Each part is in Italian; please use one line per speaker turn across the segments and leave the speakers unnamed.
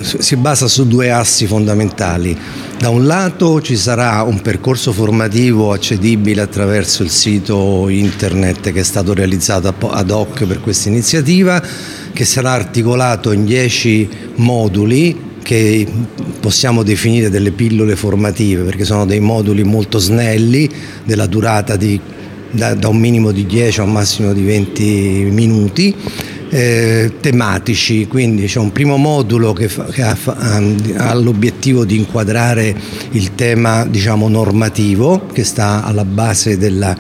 si basa su due assi fondamentali. Da un lato ci sarà un percorso formativo accedibile attraverso il sito internet che è stato realizzato ad hoc per questa iniziativa, che sarà articolato in 10 moduli che possiamo definire delle pillole formative, perché sono dei moduli molto snelli, della durata da un minimo di 10 a un massimo di 20 minuti, tematici. Quindi c'è un primo modulo che ha l'obiettivo di inquadrare il tema, diciamo, normativo, che sta alla base della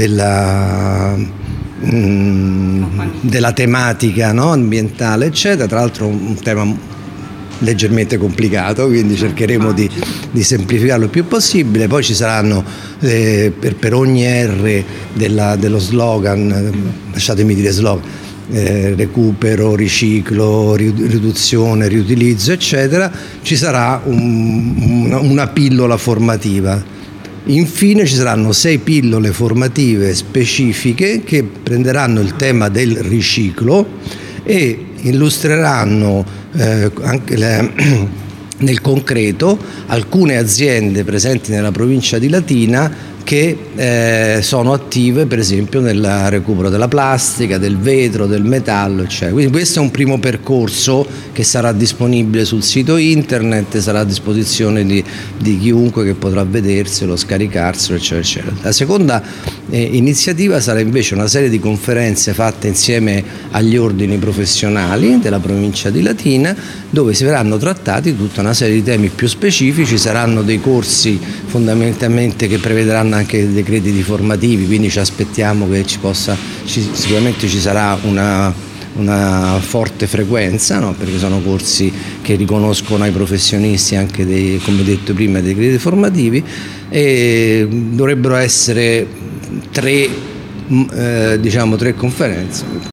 tematica, no? Ambientale, eccetera. Tra l'altro un tema leggermente complicato, quindi cercheremo di semplificarlo il più possibile. Poi ci saranno per ogni R dello slogan, lasciatemi dire slogan, recupero, riciclo, riduzione, riutilizzo, eccetera, ci sarà una pillola formativa. Infine ci saranno 6 pillole formative specifiche che prenderanno il tema del riciclo e illustreranno anche nel concreto alcune aziende presenti nella provincia di Latina che sono attive per esempio nel recupero della plastica, del vetro, del metallo, eccetera. Quindi questo è un primo percorso che sarà disponibile sul sito internet, sarà a disposizione di chiunque che potrà vederselo, scaricarselo, eccetera, eccetera. La seconda iniziativa sarà invece una serie di conferenze fatte insieme agli ordini professionali della provincia di Latina, dove si verranno trattati tutta una serie di temi più specifici. Saranno dei corsi fondamentalmente che prevederanno anche dei crediti formativi, quindi ci aspettiamo che sicuramente ci sarà una forte frequenza, no? Perché sono corsi che riconoscono ai professionisti anche come detto prima, dei crediti formativi, e dovrebbero essere tre conferenze.